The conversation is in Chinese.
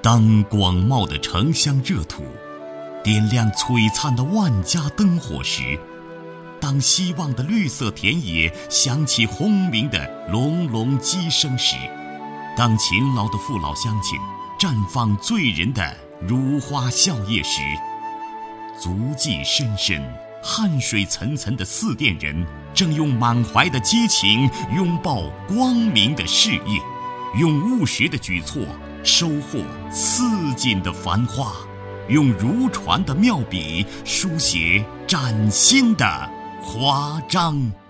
当广袤的城乡热土点亮璀璨的万家灯火时，当希望的绿色田野响起轰鸣的隆隆鸡声时，当勤劳的父老乡亲绽放醉人的如花笑靥时，足迹深深、汗水涔涔的四店人正用满怀的激情拥抱光明的事业，用务实的举措收获似锦的繁花，用如传的妙笔书写崭新的华章。